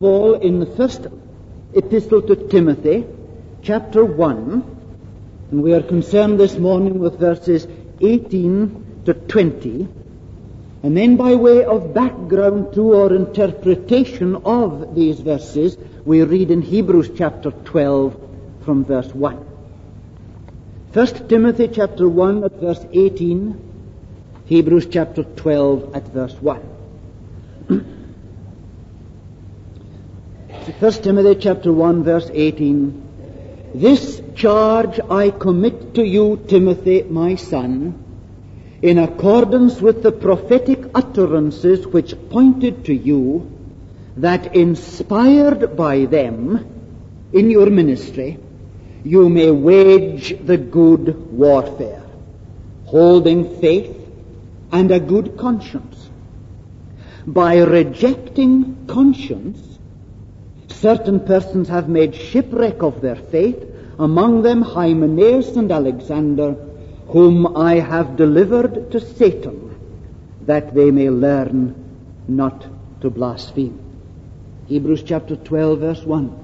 Paul in the first epistle to Timothy, chapter 1, and we are concerned this morning with verses 18 to 20, and then by way of background to or interpretation of these verses, we read in Hebrews chapter 12 from verse 1. 1 Timothy chapter 1 at verse 18, Hebrews chapter 12 at verse 1. 1 Timothy chapter 1 verse 18. This charge I commit to you, Timothy, my son, in accordance with the prophetic utterances which pointed to you, that inspired by them in your ministry, you may wage the good warfare, holding faith and a good conscience. By rejecting conscience, certain persons have made shipwreck of their faith, among them Hymenaeus and Alexander, whom I have delivered to Satan, that they may learn not to blaspheme. Hebrews chapter 12 verse 1.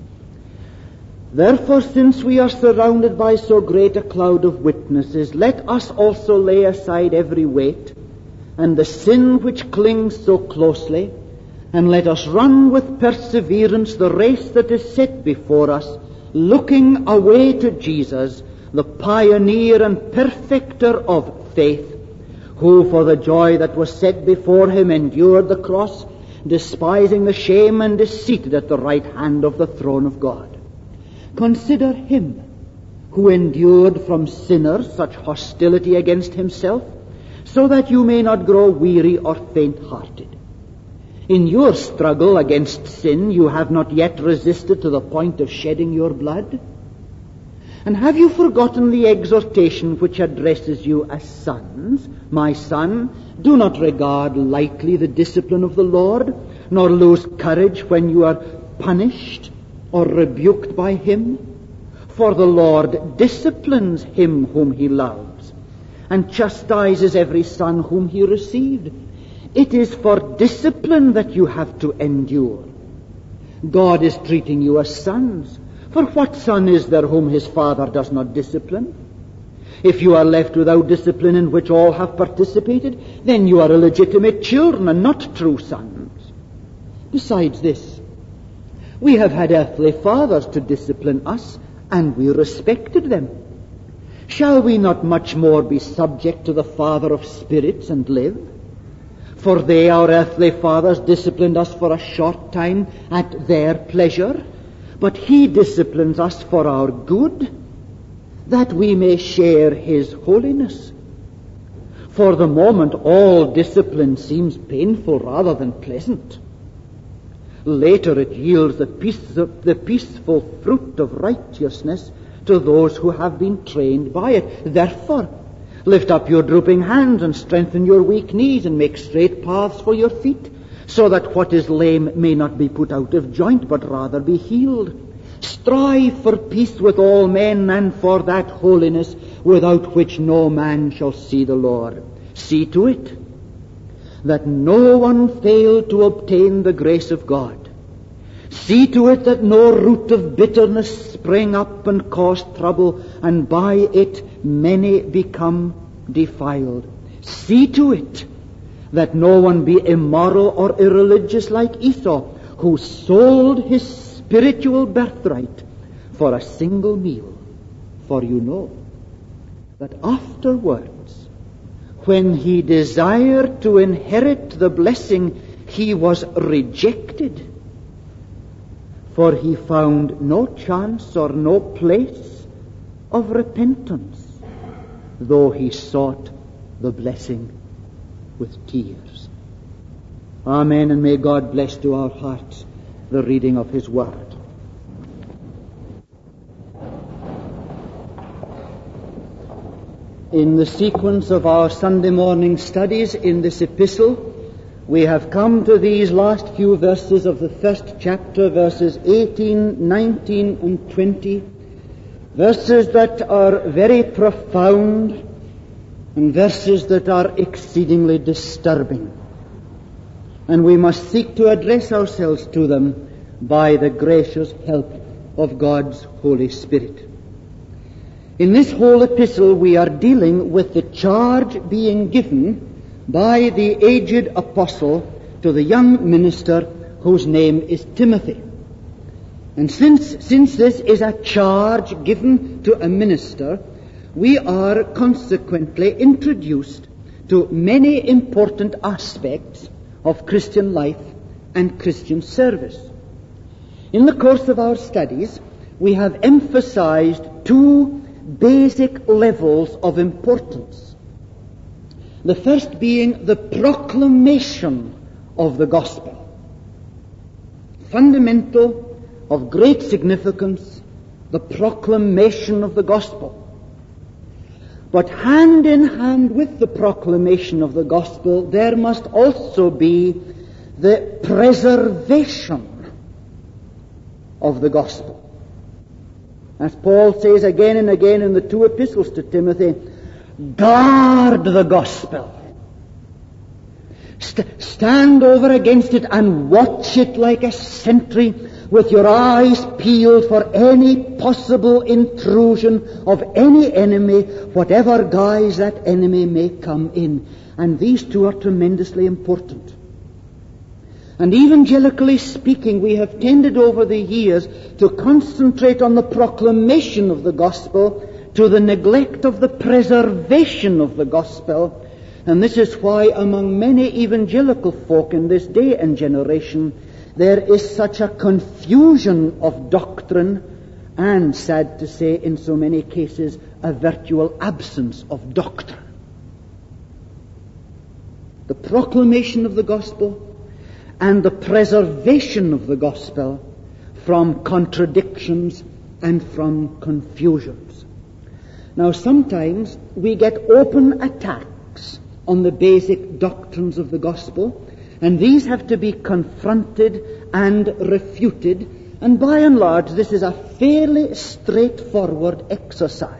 Therefore, since we are surrounded by so great a cloud of witnesses, let us also lay aside every weight and the sin which clings so closely, and let us run with perseverance the race that is set before us, looking away to Jesus, the pioneer and perfecter of faith, who for the joy that was set before him endured the cross, despising the shame, and is seated at the right hand of the throne of God. Consider him who endured from sinners such hostility against himself, so that you may not grow weary or faint-hearted. In your struggle against sin, you have not yet resisted to the point of shedding your blood. And have you forgotten the exhortation which addresses you as sons? My son, do not regard lightly the discipline of the Lord, nor lose courage when you are punished or rebuked by him. For the Lord disciplines him whom he loves, and chastises every son whom he received. It is for discipline that you have to endure. God is treating you as sons. For what son is there whom his father does not discipline? If you are left without discipline in which all have participated, then you are illegitimate children and not true sons. Besides this, we have had earthly fathers to discipline us, and we respected them. Shall we not much more be subject to the Father of spirits and live? For they, our earthly fathers, disciplined us for a short time at their pleasure, but he disciplines us for our good, that we may share his holiness. For the moment, all discipline seems painful rather than pleasant. Later it yields the peaceful fruit of righteousness to those who have been trained by it. Therefore, lift up your drooping hands and strengthen your weak knees, and make straight paths for your feet, so that what is lame may not be put out of joint, but rather be healed. Strive for peace with all men, and for that holiness without which no man shall see the Lord. See to it that no one fail to obtain the grace of God. See to it that no root of bitterness spring up and cause trouble, and by it many become defiled. See to it that no one be immoral or irreligious like Esau, who sold his spiritual birthright for a single meal. For you know that afterwards, when he desired to inherit the blessing, he was rejected, for he found no chance or no place of repentance, though he sought the blessing with tears. Amen, and may God bless to our hearts the reading of his word. In the sequence of our Sunday morning studies in this epistle, we have come to these last few verses of the first chapter, verses 18, 19, and 20, verses that are very profound and verses that are exceedingly disturbing. And we must seek to address ourselves to them by the gracious help of God's Holy Spirit. In this whole epistle we are dealing with the charge being given by the aged apostle to the young minister whose name is Timothy. And since this is a charge given to a minister, we are consequently introduced to many important aspects of Christian life and Christian service. In the course of our studies, we have emphasized two basic levels of importance. The first being the proclamation of the gospel. Fundamental, of great significance, the proclamation of the gospel. But hand in hand with the proclamation of the gospel, there must also be the preservation of the gospel. As Paul says again and again in the two epistles to Timothy, guard the gospel. Stand over against it and watch it like a sentry with your eyes peeled for any possible intrusion of any enemy, whatever guise that enemy may come in. And these two are tremendously important. And evangelically speaking, we have tended over the years to concentrate on the proclamation of the gospel to the neglect of the preservation of the gospel. And this is why among many evangelical folk in this day and generation, there is such a confusion of doctrine and, sad to say, in so many cases, a virtual absence of doctrine. The proclamation of the gospel and the preservation of the gospel from contradictions and from confusions. Now, sometimes we get open attacks on the basic doctrines of the gospel, and these have to be confronted and refuted, and by and large this is a fairly straightforward exercise.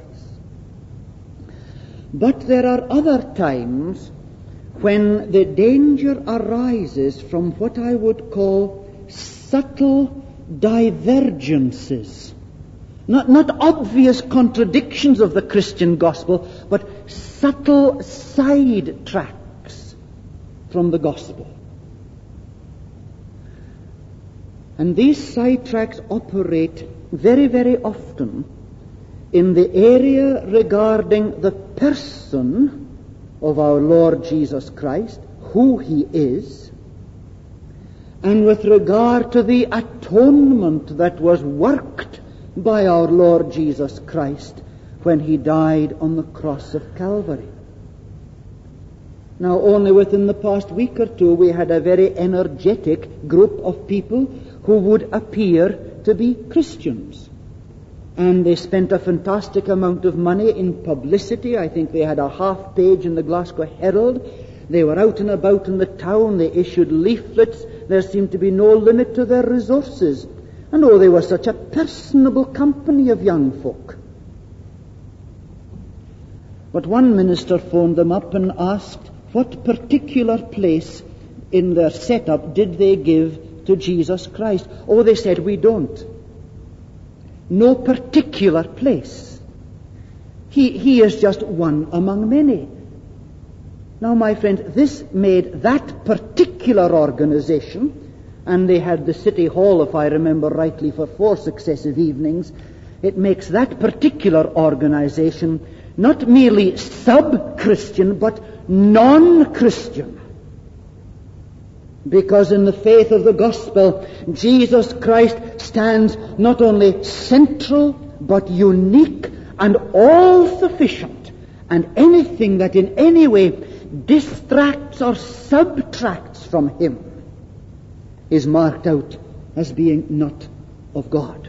But there are other times when the danger arises from what I would call subtle divergences. Not obvious contradictions of the Christian gospel, but subtle side tracks from the gospel. And these side tracks operate very, very often in the area regarding the person of our Lord Jesus Christ, who He is, and with regard to the atonement that was worked by our Lord Jesus Christ when He died on the cross of Calvary. Now, only within the past week or two, we had a very energetic group of people who would appear to be Christians. And they spent a fantastic amount of money in publicity. I think they had a half page in the Glasgow Herald. They were out and about in the town. They issued leaflets. There seemed to be no limit to their resources. And oh, they were such a personable company of young folk. But one minister phoned them up and asked what particular place in their setup did they give to Jesus Christ. Oh, they said, we don't. No particular place. He is just one among many. Now, my friend, this made that particular organization, and they had the City Hall, if I remember rightly, for 4 successive evenings, it makes that particular organization not merely sub-Christian, but non-Christian. Because in the faith of the gospel, Jesus Christ stands not only central, but unique and all-sufficient. And anything that in any way distracts or subtracts from Him is marked out as being not of God.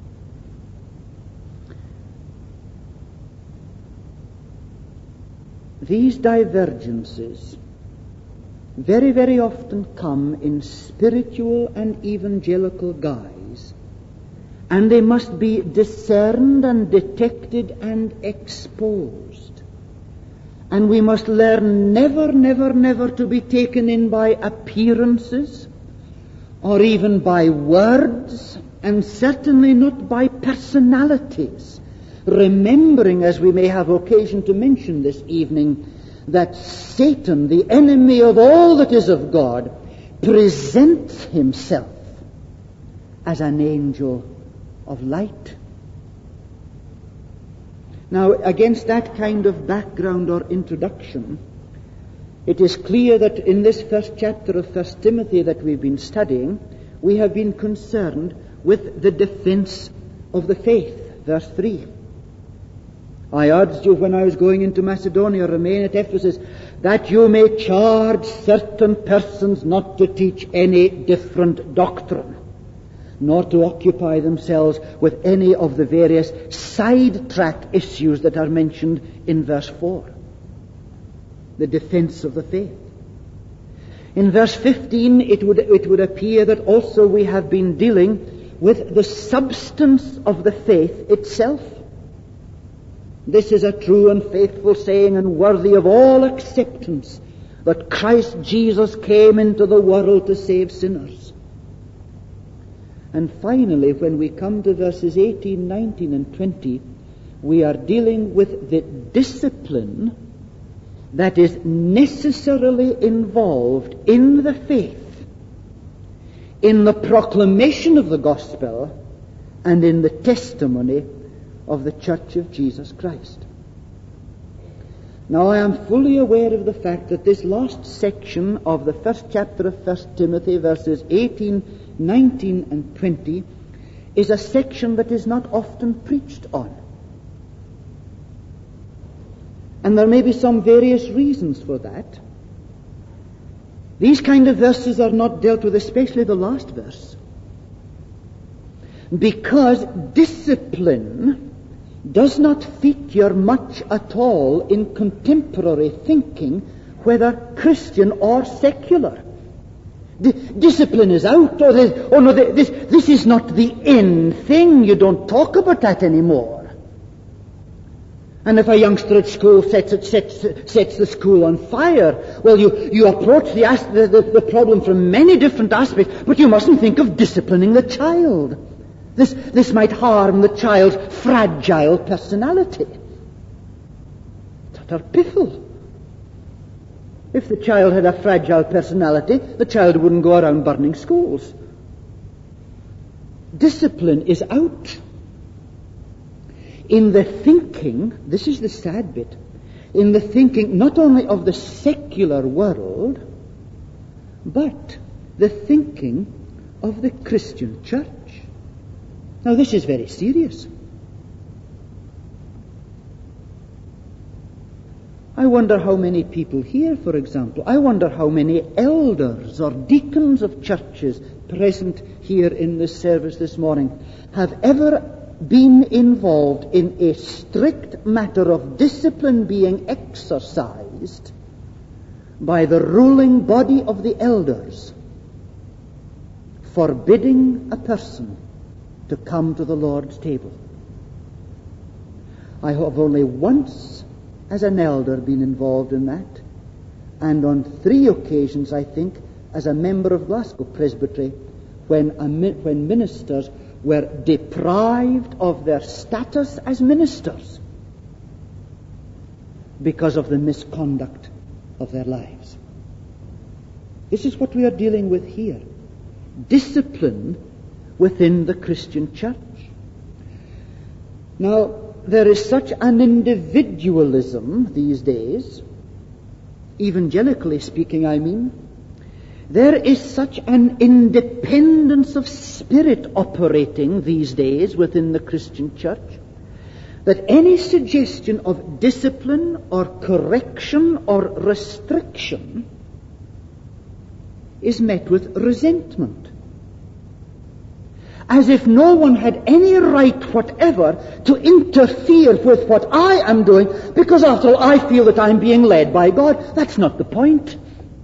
These divergences very, very often come in spiritual and evangelical guise, and they must be discerned and detected and exposed. And we must learn never, never, never to be taken in by appearances or even by words, and certainly not by personalities, remembering, as we may have occasion to mention this evening, that Satan, the enemy of all that is of God, presents himself as an angel of light. Now, against that kind of background or introduction, it is clear that in this first chapter of 1 Timothy that we've been studying, we have been concerned with the defense of the faith. Verse 3. I urged you when I was going into Macedonia, remain at Ephesus, that you may charge certain persons not to teach any different doctrine, nor to occupy themselves with any of the various sidetrack issues that are mentioned in verse 4. The defense of the faith. In verse 15, it would appear that also we have been dealing with the substance of the faith itself. This is a true and faithful saying and worthy of all acceptance, that Christ Jesus came into the world to save sinners. And finally, when we come to verses 18, 19, and 20, we are dealing with the discipline that is necessarily involved in the faith, in the proclamation of the gospel, and in the testimony of the Church of Jesus Christ. Now, I am fully aware of the fact that this last section of the first chapter of 1 Timothy, verses 18, 19, and 20, is a section that is not often preached on. And there may be some various reasons for that. These kind of verses are not dealt with, especially the last verse, because discipline does not feature much at all in contemporary thinking, whether Christian or secular. Discipline is out, this is not the in thing. You don't talk about that anymore. And if a youngster at school sets the school on fire, well, you approach the problem from many different aspects, but you mustn't think of disciplining the child. This might harm the child's fragile personality. Tutter piffle. If the child had a fragile personality, the child wouldn't go around burning schools. Discipline is out. In the thinking, this is the sad bit, in the thinking not only of the secular world, but the thinking of the Christian church. Now, this is very serious. I wonder how many people here, for example, I wonder how many elders or deacons of churches present here in this service this morning have ever been involved in a strict matter of discipline being exercised by the ruling body of the elders, forbidding a person to come to the Lord's table. I have only once, as an elder, been involved in that, and on 3 occasions, I think, as a member of Glasgow Presbytery, when ministers were deprived of their status as ministers because of the misconduct of their lives. This is what we are dealing with here. Discipline within the Christian church. Now, there is such an individualism these days, evangelically speaking, I mean. There is such an independence of spirit operating these days within the Christian church that any suggestion of discipline or correction or restriction is met with resentment. As if no one had any right whatever to interfere with what I am doing, because after all, I feel that I'm being led by God. That's not the point.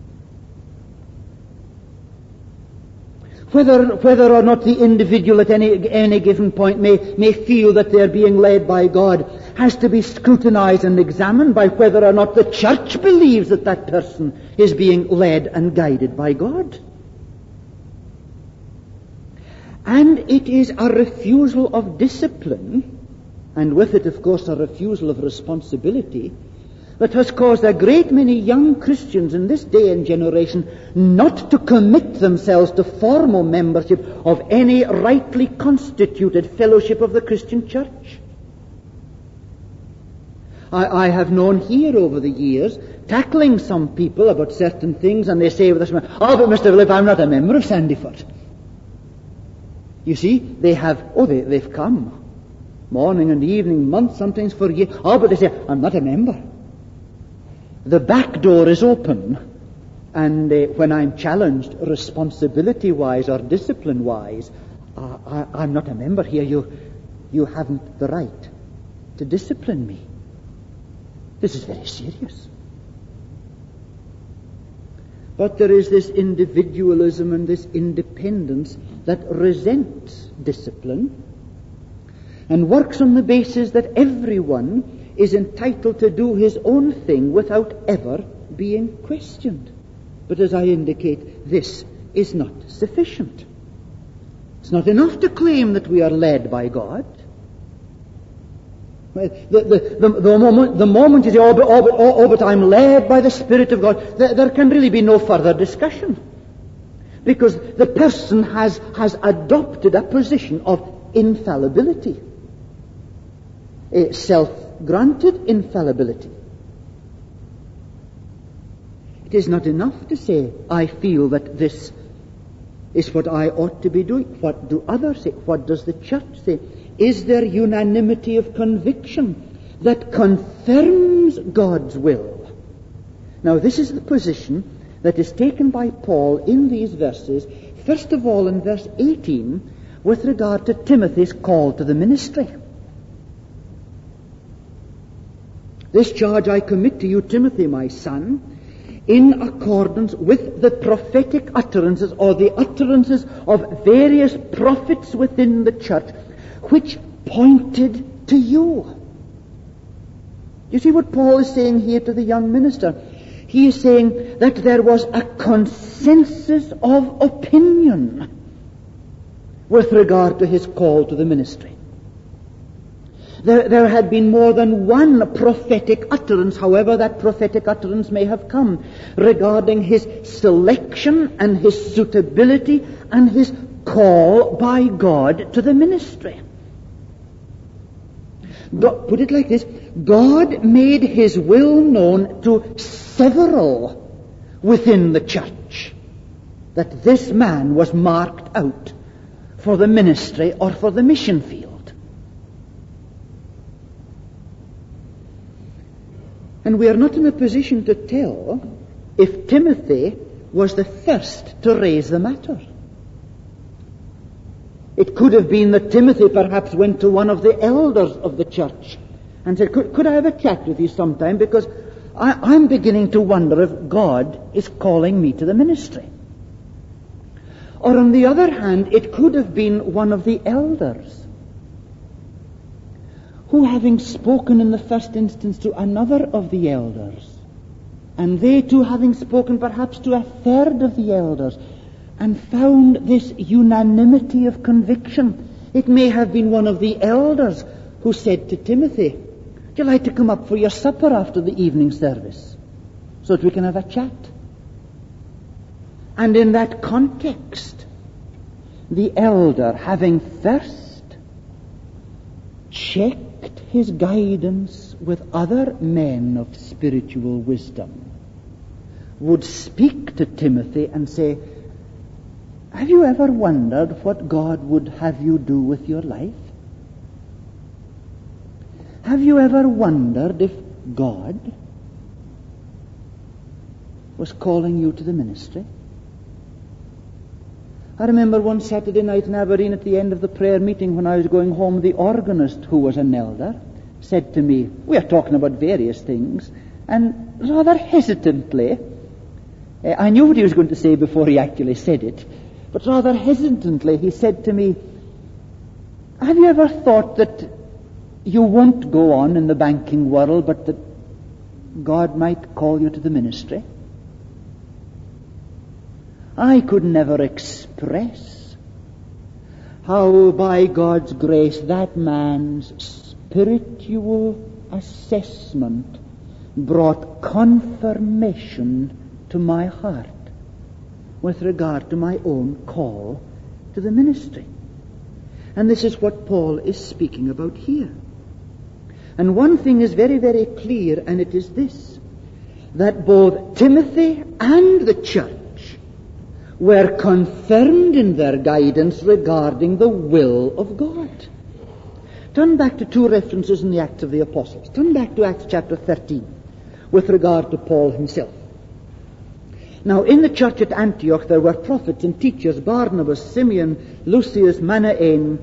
Whether or not the individual at any given point may feel that they're being led by God has to be scrutinized and examined by whether or not the church believes that that person is being led and guided by God. And it is a refusal of discipline, and with it, of course, a refusal of responsibility, that has caused a great many young Christians in this day and generation not to commit themselves to formal membership of any rightly constituted fellowship of the Christian church. I have known here over the years, tackling some people about certain things, and they say with us, "Oh, but Mr. Philip, I'm not a member of Sandyford." You see, they've come morning and evening, months, sometimes for years. "Oh, but," they say, "I'm not a member." The back door is open, and when I'm challenged responsibility-wise or discipline-wise, I'm not a member here. You haven't the right to discipline me. This is very serious. But there is this individualism and this independence that resents discipline and works on the basis that everyone is entitled to do his own thing without ever being questioned. But as I indicate, this is not sufficient. It's not enough to claim that we are led by God. The moment you say, but I'm led by the Spirit of God, there can really be no further discussion. Because the person has adopted a position of infallibility. A self-granted infallibility. It is not enough to say, I feel that this is what I ought to be doing. What do others say? What does the church say? Is there unanimity of conviction that confirms God's will? Now, this is the position that is taken by Paul in these verses, first of all in verse 18, with regard to Timothy's call to the ministry. This charge I commit to you, Timothy, my son, in accordance with the prophetic utterances, or the utterances of various prophets within the church, which pointed to you. You see what Paul is saying here to the young minister? He is saying that there was a consensus of opinion with regard to his call to the ministry. There had been more than one prophetic utterance, however that prophetic utterance may have come, regarding his selection and his suitability and his call by God to the ministry. Put it like this: God made his will known to several within the church that this man was marked out for the ministry or for the mission field. And we are not in a position to tell if Timothy was the first to raise the matter. It could have been that Timothy perhaps went to one of the elders of the church and said, could I have a chat with you sometime, because I'm beginning to wonder if God is calling me to the ministry. Or on the other hand, it could have been one of the elders who, having spoken in the first instance to another of the elders, and they too having spoken perhaps to a third of the elders, and found this unanimity of conviction, it may have been one of the elders who said to Timothy, "Would you like to come up for your supper after the evening service so that we can have a chat?" And in that context, the elder, having first checked his guidance with other men of spiritual wisdom, would speak to Timothy and say, "Have you ever wondered what God would have you do with your life? Have you ever wondered if God was calling you to the ministry?" I remember one Saturday night in Aberdeen at the end of the prayer meeting, when I was going home, the organist, who was an elder, said to me, we are talking about various things, and rather hesitantly, I knew what he was going to say before he actually said it, but rather hesitantly he said to me, "Have you ever thought that you won't go on in the banking world, but that God might call you to the ministry?" I could never express how by God's grace that man's spiritual assessment brought confirmation to my heart with regard to my own call to the ministry. And this is what Paul is speaking about here. And one thing is very, very clear, and it is this, that both Timothy and the church were confirmed in their guidance regarding the will of God. Turn back to two references in the Acts of the Apostles. Turn back to Acts chapter 13 with regard to Paul himself. Now, in the church at Antioch there were prophets and teachers, Barnabas, Simeon, Lucius, Manaen,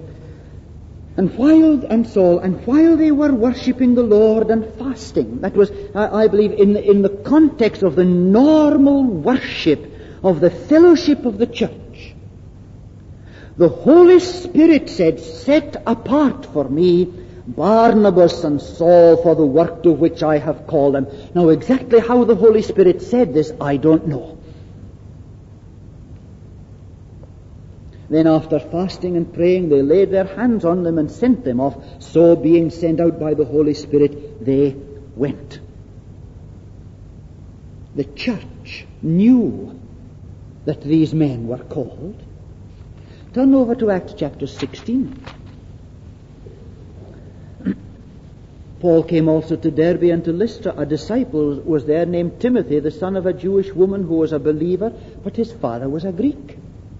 and Saul, and while they were worshipping the Lord and fasting, that was, I believe, in the context of the normal worship of the fellowship of the church, the Holy Spirit said, "Set apart for me Barnabas and Saul for the work to which I have called them." Now, exactly how the Holy Spirit said this, I don't know. Then after fasting and praying, they laid their hands on them and sent them off. So being sent out by the Holy Spirit, they went. The church knew that these men were called. Turn over to Acts chapter 16. Paul came also to Derbe and to Lystra. A disciple was there named Timothy, the son of a Jewish woman who was a believer, but his father was a Greek.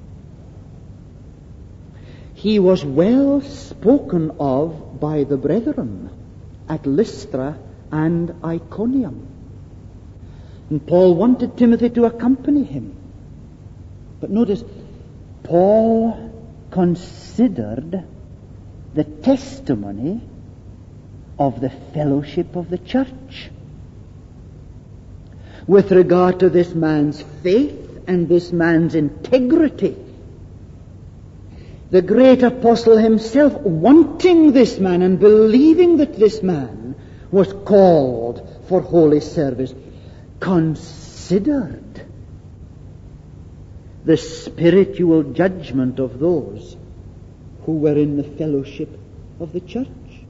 He was well spoken of by the brethren at Lystra and Iconium. And Paul wanted Timothy to accompany him. But notice, Paul considered the testimony of the fellowship of the church with regard to this man's faith and this man's integrity. The great apostle himself, wanting this man and believing that this man was called for holy service, considered the spiritual judgment of those who were in the fellowship of the church.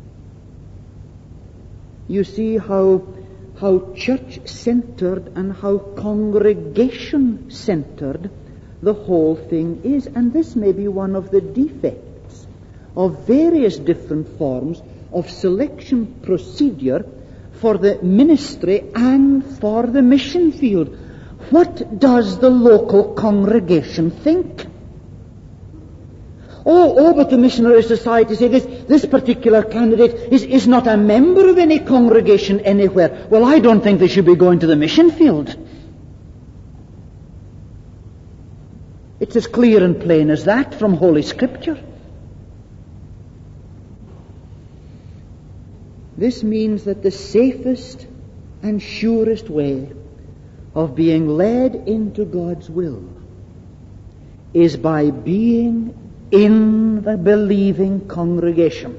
You see how church-centered and how congregation-centered the whole thing is. And this may be one of the defects of various different forms of selection procedure for the ministry and for the mission field. What does the local congregation think? But the missionary society say this particular candidate is not a member of any congregation anywhere. Well, I don't think they should be going to the mission field. It's as clear and plain as that from Holy Scripture. This means that the safest and surest way of being led into God's will is by being in the believing congregation.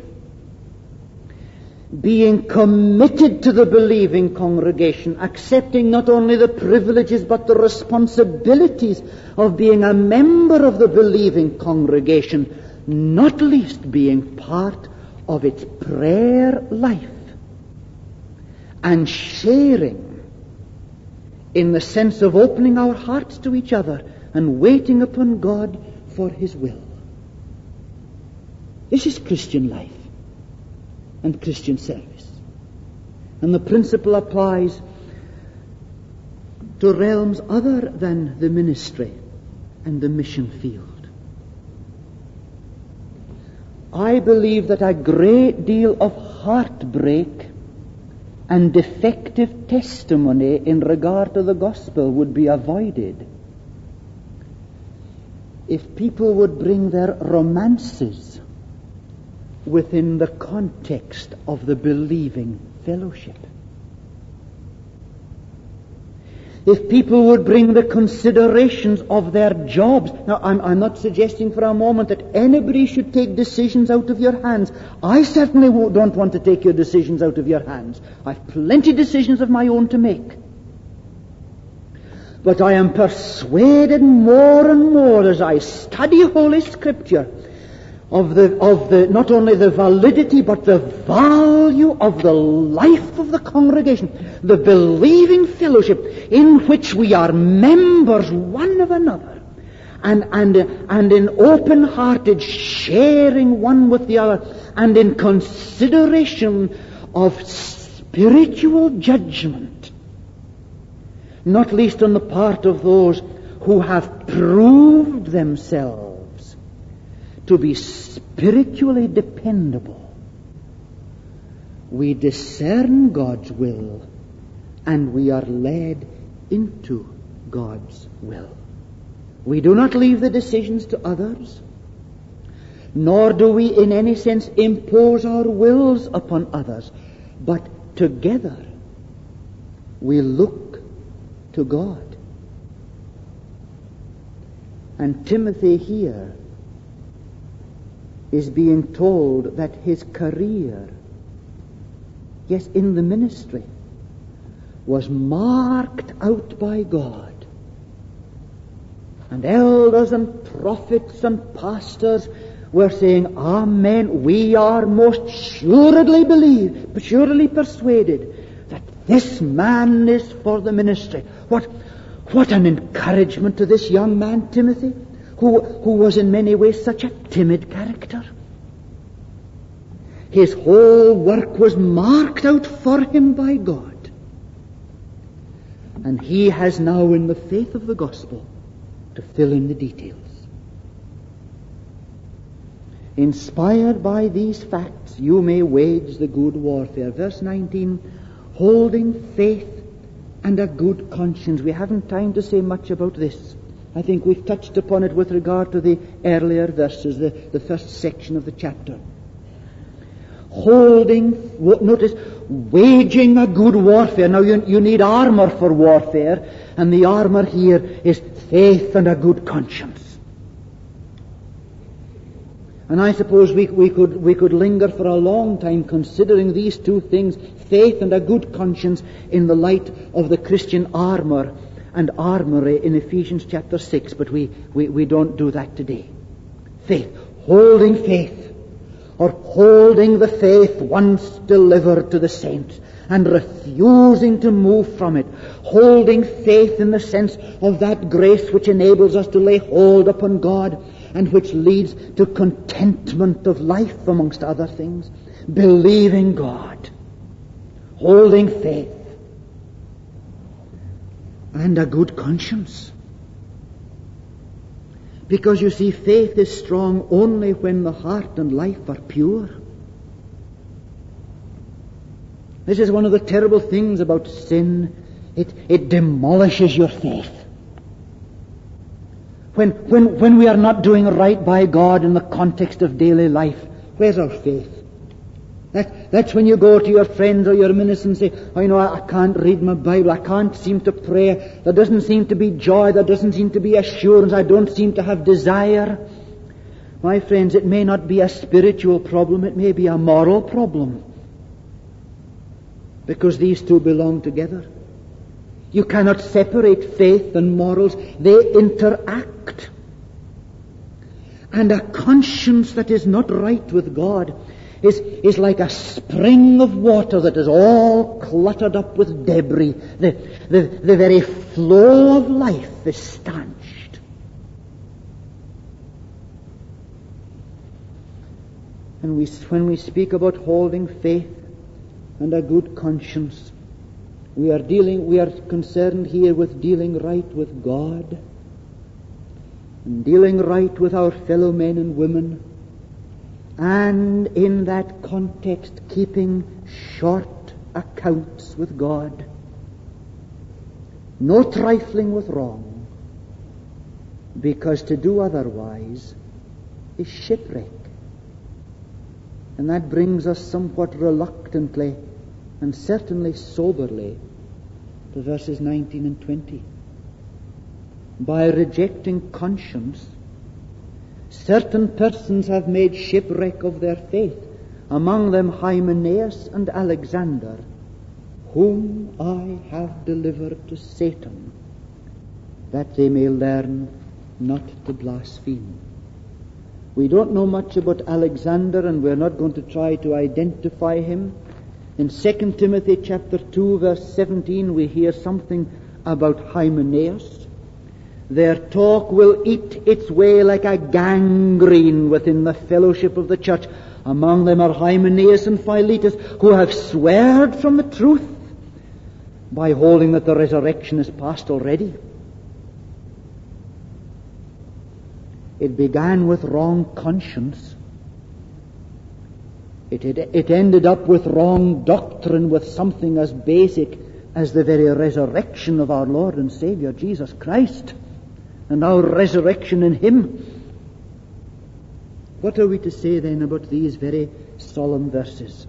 Being committed to the believing congregation, accepting not only the privileges but the responsibilities of being a member of the believing congregation, not least being part of its prayer life and sharing in the sense of opening our hearts to each other and waiting upon God for His will. This is Christian life and Christian service. And the principle applies to realms other than the ministry and the mission field. I believe that a great deal of heartbreak and defective testimony in regard to the gospel would be avoided if people would bring their romances within the context of the believing fellowship. If people would bring the considerations of their jobs. Now, I'm not suggesting for a moment that anybody should take decisions out of your hands. I certainly don't want to take your decisions out of your hands. I've plenty of decisions of my own to make. But I am persuaded more and more as I study Holy Scripture, of the not only the validity but the value of the life of the congregation, the believing fellowship in which we are members one of another, and in open-hearted sharing one with the other, and in consideration of spiritual judgment, not least on the part of those who have proved themselves to be spiritually dependable. We discern God's will, and we are led into God's will. We do not leave the decisions to others, nor do we in any sense impose our wills upon others, but together we look to God. And Timothy here is being told that his career, yes, in the ministry, was marked out by God. And elders and prophets and pastors were saying, Amen, we are most surely persuaded that this man is for the ministry. What an encouragement to this young man, Timothy, who was in many ways such a timid character. His whole work was marked out for him by God. And he has now, in the faith of the gospel, to fill in the details. Inspired by these facts, you may wage the good warfare. Verse 19, holding faith and a good conscience. We haven't time to say much about this. I think we've touched upon it with regard to the earlier verses, the first section of the chapter. Notice, waging a good warfare. Now you need armor for warfare, and the armor here is faith and a good conscience. And I suppose we could linger for a long time considering these two things, faith and a good conscience, in the light of the Christian armor and armory in Ephesians chapter 6, but we don't do that today. Faith, or holding the faith once delivered to the saints and refusing to move from it. Holding faith in the sense of that grace which enables us to lay hold upon God and which leads to contentment of life, amongst other things. Believing God, holding faith, and a good conscience. Because you see, faith is strong only when the heart and life are pure. This is one of the terrible things about sin. It demolishes your faith. When we are not doing right by God in the context of daily life, where's our faith? That's when you go to your friends or your minister and say, I can't read my Bible, I can't seem to pray, there doesn't seem to be joy, there doesn't seem to be assurance, I don't seem to have desire. My friends, it may not be a spiritual problem, it may be a moral problem. Because these two belong together. You cannot separate faith and morals, they interact. And a conscience that is not right with God is like a spring of water that is all cluttered up with debris. The very flow of life is stanched. And when we speak about holding faith and a good conscience, we are concerned here with dealing right with God and dealing right with our fellow men and women, and in that context keeping short accounts with God. No trifling with wrong, because to do otherwise is shipwreck. And that brings us somewhat reluctantly and certainly soberly to verses 19 and 20. By rejecting conscience, certain persons have made shipwreck of their faith, among them Hymenaeus and Alexander, whom I have delivered to Satan, that they may learn not to blaspheme. We don't know much about Alexander, and we're not going to try to identify him. In 2 Timothy chapter 2, verse 17, we hear something about Hymenaeus. Their talk will eat its way like a gangrene within the fellowship of the church. Among them are Hymenaeus and Philetus, who have swerved from the truth by holding that the resurrection is past already. It began with wrong conscience. It ended up with wrong doctrine, with something as basic as the very resurrection of our Lord and Savior Jesus Christ, and our resurrection in Him. What are we to say then about these very solemn verses?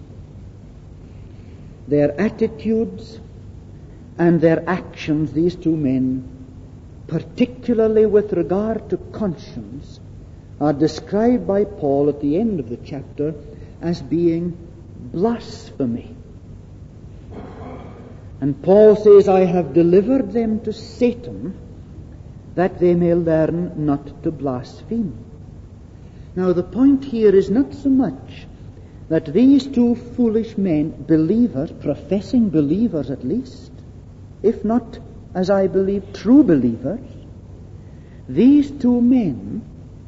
Their attitudes and their actions, these two men, particularly with regard to conscience, are described by Paul at the end of the chapter as being blasphemy. And Paul says, I have delivered them to Satan, that they may learn not to blaspheme. Now the point here is not so much that these two foolish men, believers, professing believers at least, if not, as I believe, true believers, these two men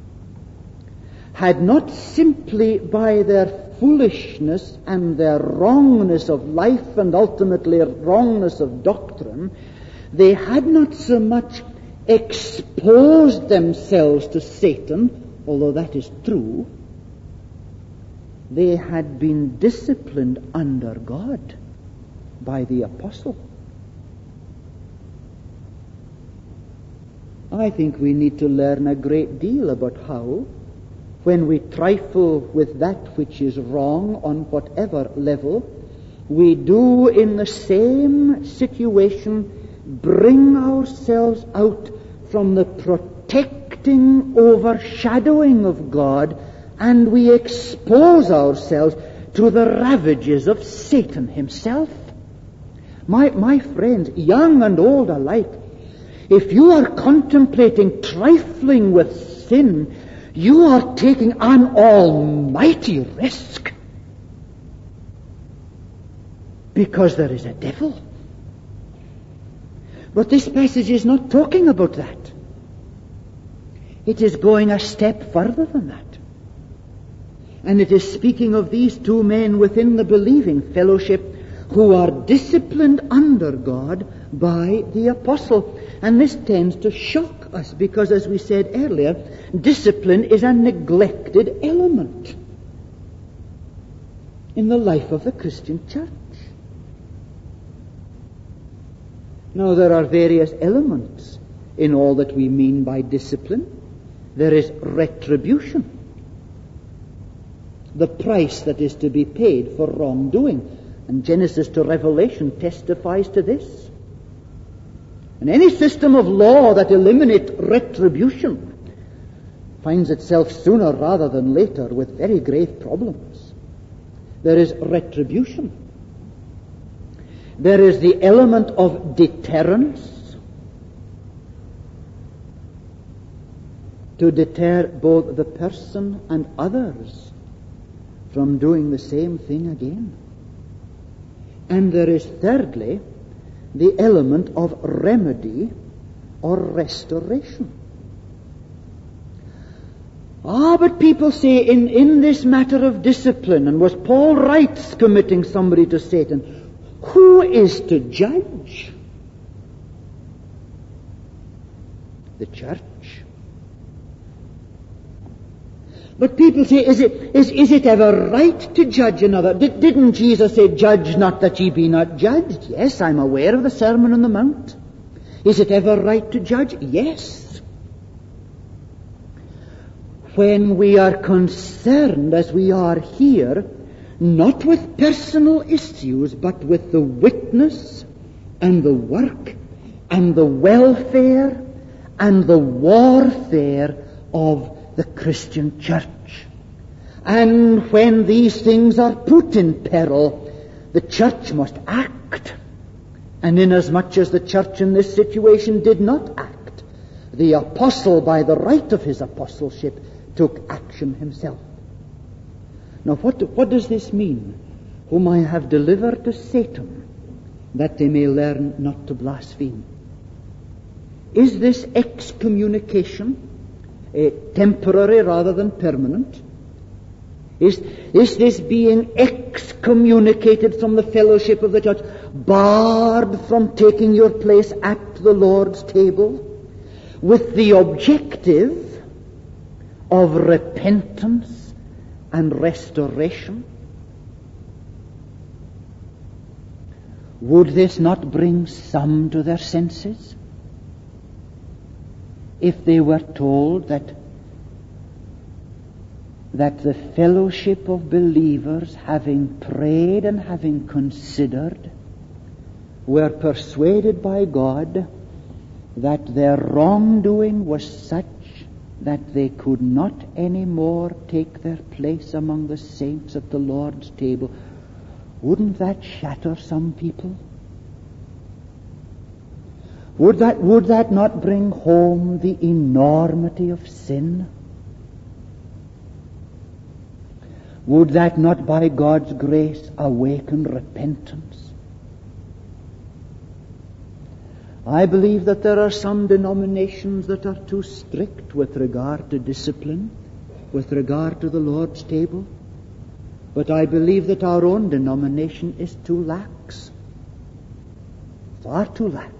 had not simply by their foolishness and their wrongness of life and ultimately wrongness of doctrine, they had not so much exposed themselves to Satan, although that is true. They had been disciplined under God by the apostle. I think we need to learn a great deal about how, when we trifle with that which is wrong on whatever level, we do in the same situation bring ourselves out from the protecting overshadowing of God, and we expose ourselves to the ravages of Satan himself. My friends, young and old alike, if you are contemplating trifling with sin, you are taking an almighty risk, because there is a devil. But this passage is not talking about that. It is going a step further than that. And it is speaking of these two men within the believing fellowship who are disciplined under God by the apostle. And this tends to shock us because, as we said earlier, discipline is a neglected element in the life of the Christian church. Now, there are various elements in all that we mean by discipline. There is retribution, the price that is to be paid for wrongdoing. And Genesis to Revelation testifies to this. And any system of law that eliminates retribution finds itself sooner rather than later with very grave problems. There is retribution. There is the element of deterrence, to deter both the person and others from doing the same thing again. And there is thirdly the element of remedy or restoration. But people say in this matter of discipline, and was Paul right committing somebody to Satan? Who is to judge? The church. But people say, is it ever right to judge another? Didn't Jesus say, judge not that ye be not judged? Yes, I'm aware of the Sermon on the Mount. Is it ever right to judge? Yes. When we are concerned, as we are here, not with personal issues, but with the witness and the work and the welfare and the warfare of the Christian church. And when these things are put in peril, the church must act. And inasmuch as the church in this situation did not act, the apostle, by the right of his apostleship, took action himself. Now what does this mean? Whom I have delivered to Satan, that they may learn not to blaspheme. Is this excommunication temporary rather than permanent? Is this being excommunicated from the fellowship of the church, barred from taking your place at the Lord's table, with the objective of repentance and restoration? Would this not bring some to their senses if they were told that the fellowship of believers, having prayed and having considered, were persuaded by God that their wrongdoing was such that they could not any more take their place among the saints at the Lord's table? Wouldn't that shatter some people? Would that not bring home the enormity of sin? Would that not, by God's grace, awaken repentance? I believe that there are some denominations that are too strict with regard to discipline, with regard to the Lord's table. But I believe that our own denomination is too lax. Far too lax.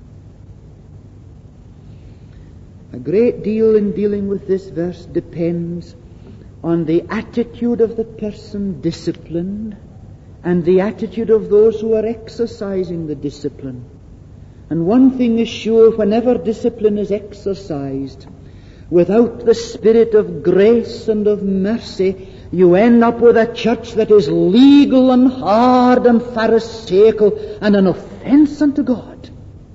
A great deal in dealing with this verse depends on the attitude of the person disciplined and the attitude of those who are exercising the discipline. And one thing is sure, whenever discipline is exercised without the spirit of grace and of mercy, you end up with a church that is legal and hard and pharisaical and an offense unto God.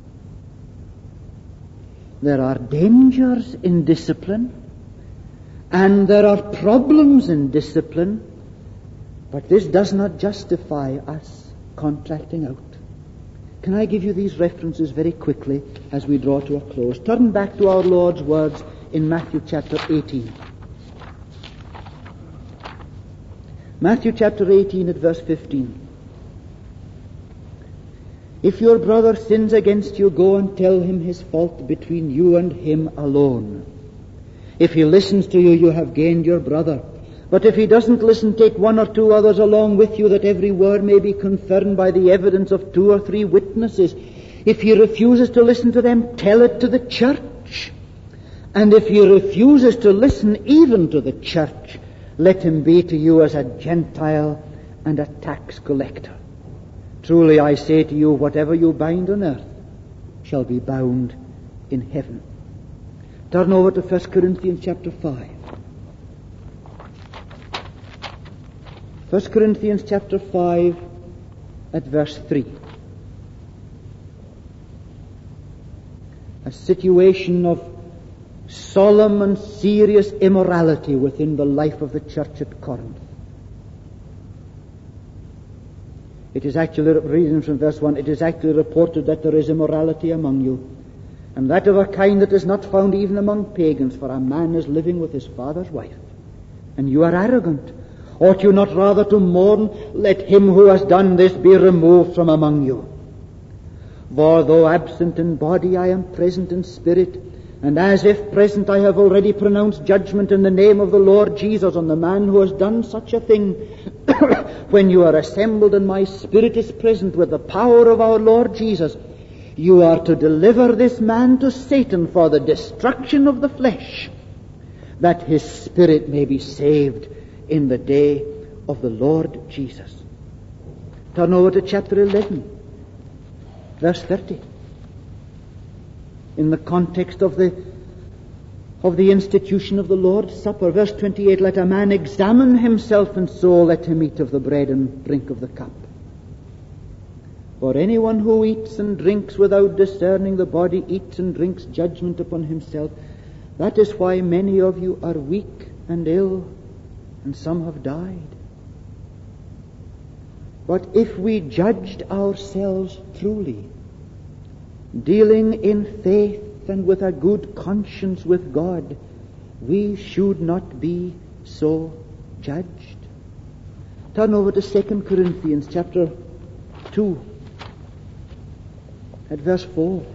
There are dangers in discipline, and there are problems in discipline, but this does not justify us contracting out. Can I give you these references very quickly as we draw to a close? Turn back to our Lord's words in Matthew chapter 18. Matthew chapter 18 at verse 15. If your brother sins against you, go and tell him his fault between you and him alone. If he listens to you, you have gained your brother. But if he doesn't listen, take one or two others along with you, that every word may be confirmed by the evidence of 2 or 3 witnesses. If he refuses to listen to them, tell it to the church. And if he refuses to listen even to the church, let him be to you as a Gentile and a tax collector. Truly I say to you, whatever you bind on earth shall be bound in heaven. Turn over to 1 Corinthians chapter 5. 1 Corinthians chapter 5 at verse 3. A situation of solemn and serious immorality within the life of the church at Corinth. It is actually, reading from verse 1, it is actually reported that there is immorality among you, and that of a kind that is not found even among pagans, for a man is living with his father's wife. And you are arrogant. Ought you not rather to mourn? Let him who has done this be removed from among you. For though absent in body, I am present in spirit, and as if present I have already pronounced judgment in the name of the Lord Jesus on the man who has done such a thing. When you are assembled and my spirit is present with the power of our Lord Jesus, you are to deliver this man to Satan for the destruction of the flesh, that his spirit may be saved in the day of the Lord Jesus. Turn over to chapter 11, verse 30. In the context of the institution of the Lord's Supper, verse 28, let a man examine himself, and so let him eat of the bread and drink of the cup. For anyone who eats and drinks without discerning the body eats and drinks judgment upon himself. That is why many of you are weak and ill, and some have died. But if we judged ourselves truly, dealing in faith and with a good conscience with God, we should not be so judged. Turn over to 2 Corinthians chapter 2 at verse 4.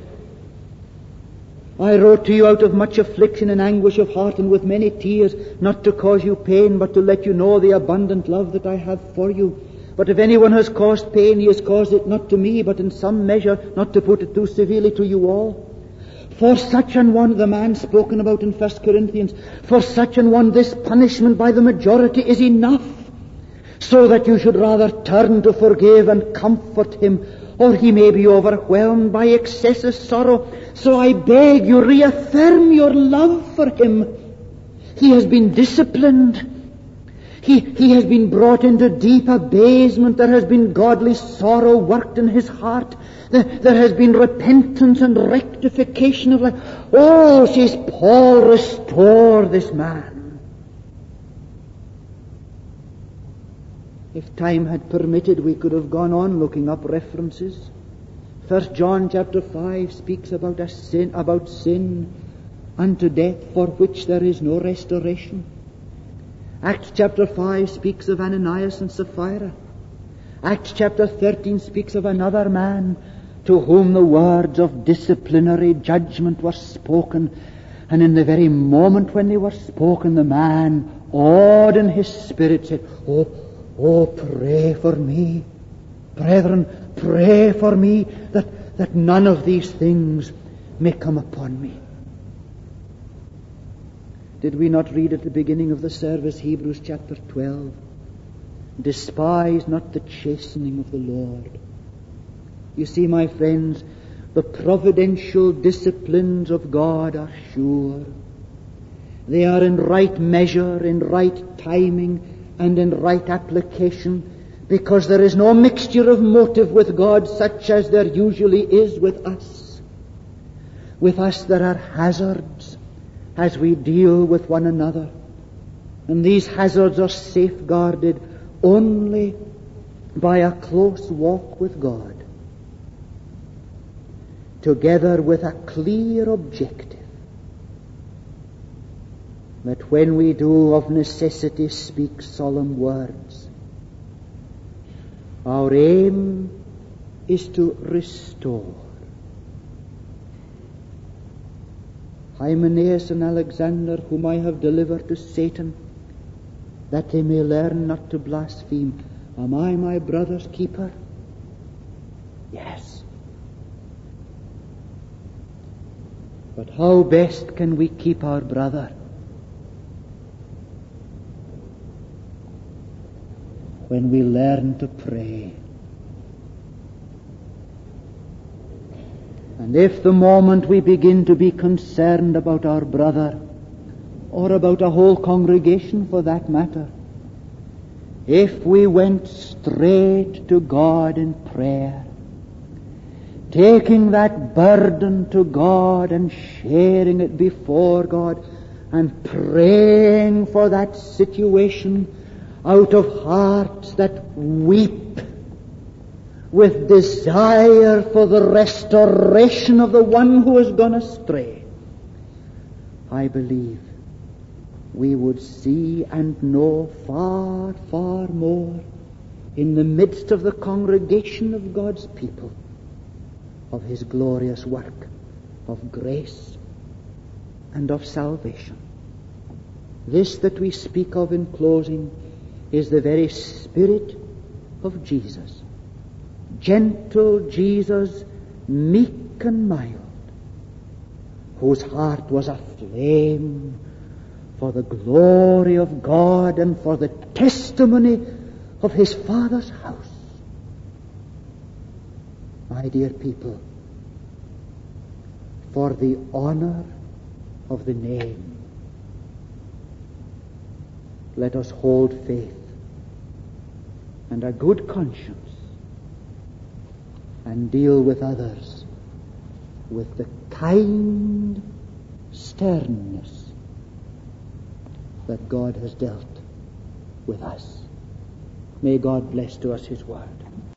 I wrote to you out of much affliction and anguish of heart and with many tears, not to cause you pain, but to let you know the abundant love that I have for you. But if anyone has caused pain, he has caused it not to me, but in some measure, not to put it too severely to you all. For such an one, the man spoken about in 1 Corinthians, for such an one this punishment by the majority is enough, so that you should rather turn to forgive and comfort him, or he may be overwhelmed by excessive sorrow. So I beg you, reaffirm your love for him. He has been disciplined. He has been brought into deep abasement. There has been godly sorrow worked in his heart. There has been repentance and rectification of life. Oh, says Paul, restore this man. If time had permitted, we could have gone on looking up references. 1 John chapter 5 speaks about sin unto death, for which there is no restoration. Acts chapter 5 speaks of Ananias and Sapphira. Acts chapter 13 speaks of another man to whom the words of disciplinary judgment were spoken. And in the very moment when they were spoken, the man, awed in his spirit, said, Oh, pray for me. Brethren, pray for me that none of these things may come upon me. Did we not read at the beginning of the service, Hebrews chapter 12? Despise not the chastening of the Lord. You see, my friends, the providential disciplines of God are sure. They are in right measure, in right timing, and in right application, because there is no mixture of motive with God such as there usually is with us. With us there are hazards as we deal with one another. And these hazards are safeguarded only by a close walk with God, together with a clear objective, that when we do of necessity speak solemn words, our aim is to restore. Hymenaeus and Alexander, whom I have delivered to Satan, that they may learn not to blaspheme. Am I my brother's keeper? Yes. But how best can we keep our brother? When we learn to pray. And if the moment we begin to be concerned about our brother, or about a whole congregation for that matter, if we went straight to God in prayer, taking that burden to God and sharing it before God, and praying for that situation out of hearts that weep with desire for the restoration of the one who has gone astray, I believe we would see and know far, far more in the midst of the congregation of God's people of His glorious work of grace and of salvation. This that we speak of in closing is the very spirit of Jesus. Gentle Jesus, meek and mild, whose heart was aflame for the glory of God and for the testimony of His Father's house. My dear people, for the honor of the name, let us hold faith and a good conscience and deal with others with the kind sternness that God has dealt with us. May God bless to us His word.